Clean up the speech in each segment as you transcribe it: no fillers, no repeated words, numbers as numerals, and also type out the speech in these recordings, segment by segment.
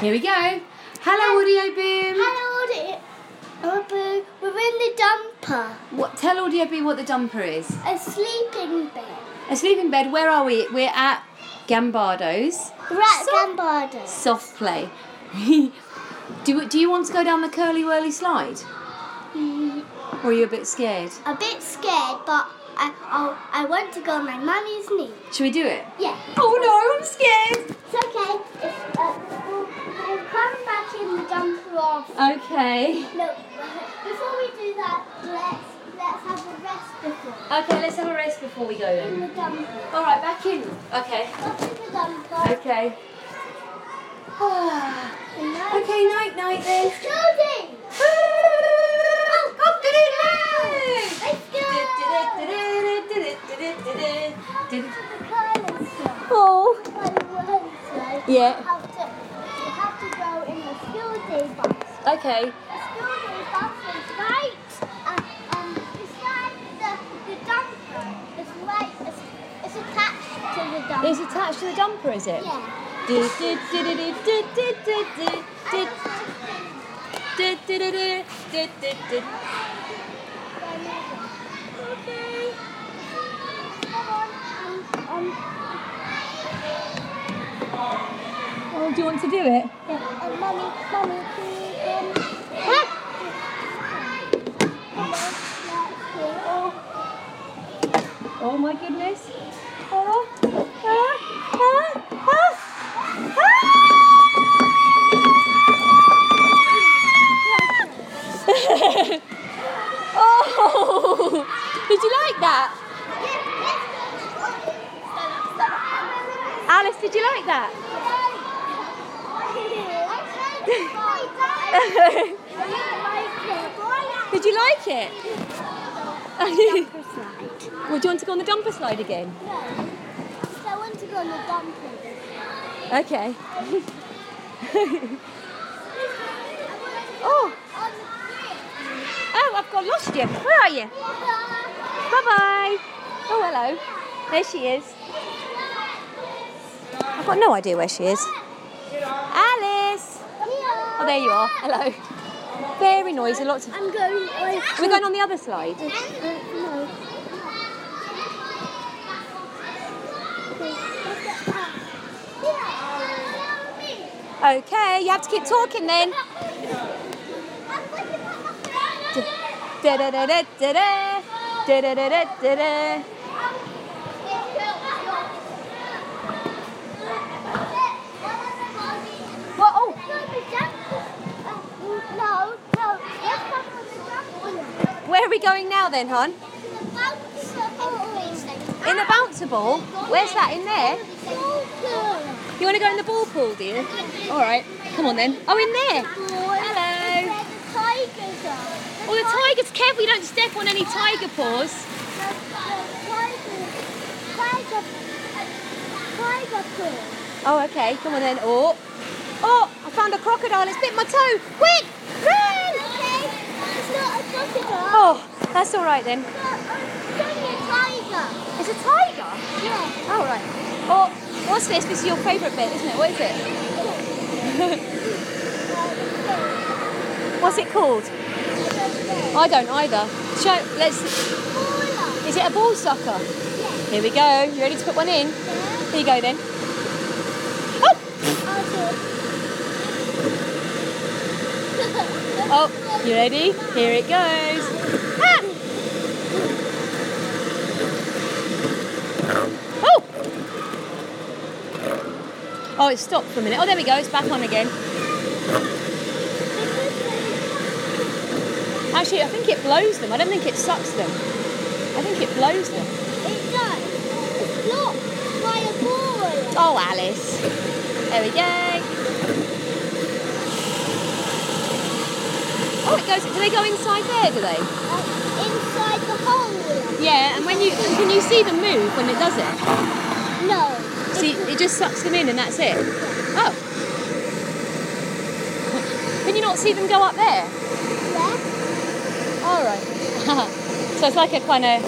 Here we go. Hello, Audio Boom. Hello, Audio Boom. We're in the dumper. Tell Audio Boom what the dumper is. A sleeping bed. A sleeping bed. Where are we? We're at Gambardo's. We're at Gambardo's. Soft play. Do you want to go down the curly whirly slide? Or are you a bit scared? A bit scared, but I want to go on my mummy's knee. Should we do it? Yeah. Oh no, I'm scared. It's okay. We'll come back in the dumper off. Okay. No, before we do that, let's have a rest before. Okay, let's have a rest before we go In then. the dumper. All right, back in. Okay. Up in the dumper. Okay. Okay, night then. Building. Oh. Yeah. You have to go in the school day bus. Okay. The school day bus is right beside the dumper. It's attached to the dumper. It's attached to the dumper, is it? Yeah. Okay. Oh, do you want to do it? Yeah. Mummy, Oh my goodness. Oh, did you like that? Alice, did you like that? Did you like it? Well, do you want to go on the dumper slide again? No. I want to go on the dumper. Okay. Oh, I've lost you. Where are you? Bye-bye. Oh, hello. There she is. I've got no idea where she is. Alice. Oh, there you are. Hello. Very noisy. Lots of. I'm going. We're going on the other slide. No. Okay, you have to keep talking then. What? Oh. Where are we going now then, hon? In the bouncer ball? Where's that? In there? You want to go in the ball pool, do you? All right. Come on then. Oh, in there. Hello. Oh, the tigers. Careful you don't step on any tiger paws. Oh, okay. Come on then. Oh, I found a crocodile. It's bit my toe. Quick, run! It's not a crocodile. Oh, that's all right then. It's only a tiger. It's a tiger? Yeah. Oh, right. Oh, what's this? This is your favourite bit, isn't it? What is it? What's it called? I don't either. Is it a ball sucker? Yeah. Here we go. You ready to put one in? Yeah. Here you go then. Oh! Oh, you ready? Here it goes. Ah! Oh! Oh, it stopped for a minute. Oh, there we go. It's back on again. Actually, I think it blows them. I don't think it sucks them. I think it blows them. It does. It's blocked by a ball. Oh, Alice. There we go. Oh, it goes. Do they go inside there? Do they? Inside the hole. Yeah. And can you see them move when it does it? No. See, it just sucks them in, and that's it. Oh. Can you not see them go up there? Yeah. All right. So it's like a kind of,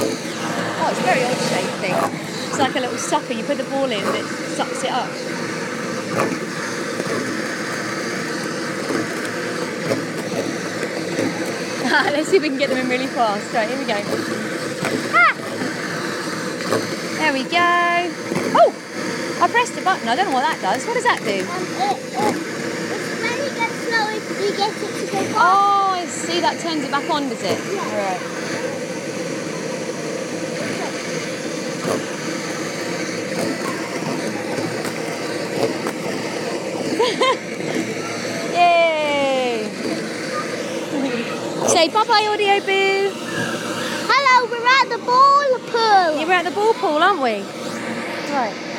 oh, it's a very odd shaped thing. It's like a little sucker. You put the ball in and it sucks it up. Let's see if we can get them in really fast. Right, here we go. Ah! There we go. Oh! I pressed a button. I don't know what that does. What does that do? It's when you get slow, you get it to go fast. Oh, I see. That turns it back on, does it? Yeah. All right. Yay! Say bye-bye, Audio Boo. Hello, we're at the ball pool. Yeah, we're at the ball pool, aren't we? Right.